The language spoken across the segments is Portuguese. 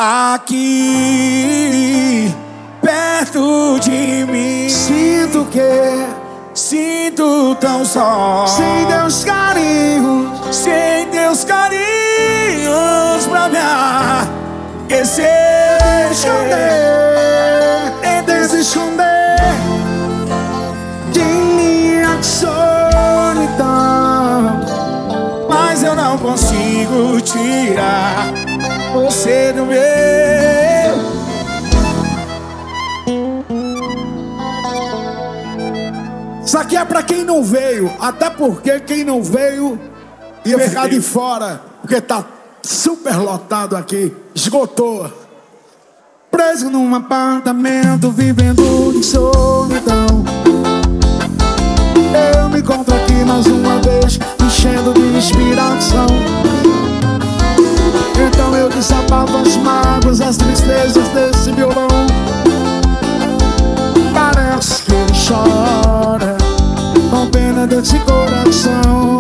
aqui perto de mim. Sinto que sinto tão só, sem Deus carinhos, sem teus carinhos pra me aquecer. Tento esconder de minha solidão, Mas eu não consigo tirar você do meu. Isso aqui é pra quem não veio, até porque quem não veio ia ficar de fora, porque tá super lotado aqui, esgotou. Preso num apartamento, vivendo em solidão. Eu me encontro aqui mais uma vez, enchendo de inspiração. Então eu desabafo as mágoas, as tristezas desse violão. Parece que ele chora com pena desse coração.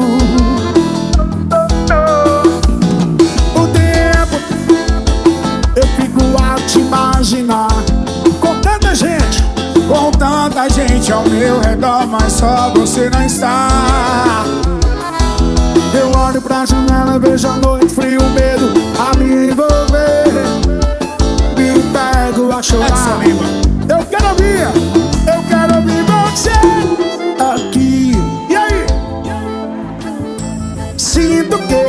O tempo eu fico a te imaginar com tanta gente Ao meu redor, mas só você não está. Eu olho pra janela, vejo a noite, frio, medo a me envolver. Me pego a chorar. Eu quero ouvir você aqui. E aí? Sinto que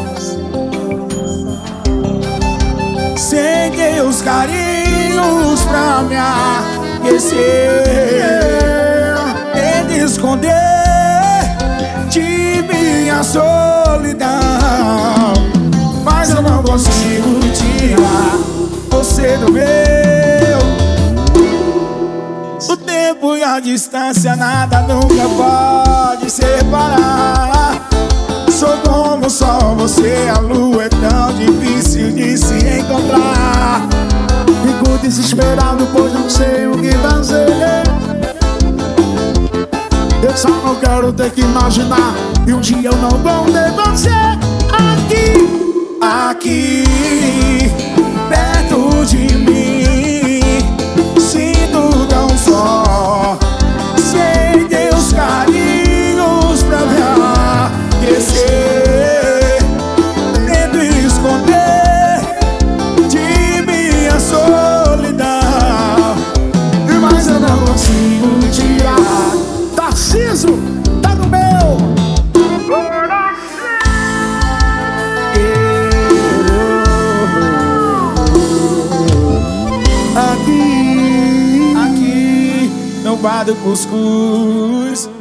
sem teus carinhos pra me aquecer. Tento esconder de minha solidão, mas eu não consigo tirar você do meu. O tempo e a distância, nada nunca pode separar. Sou como o sol, você a lua, é tão difícil de se encontrar. Fico desesperado, pois não sei o que fazer. Eu só não quero ter que imaginar e um dia eu não vou ter você aqui perto de mim. Sinto tão só, sem teus carinhos pra me aquecer. Tento esconder de minha solidão, mas eu não consigo tirar. Tarcísio, tá no meu aqui no bar do cuscuz.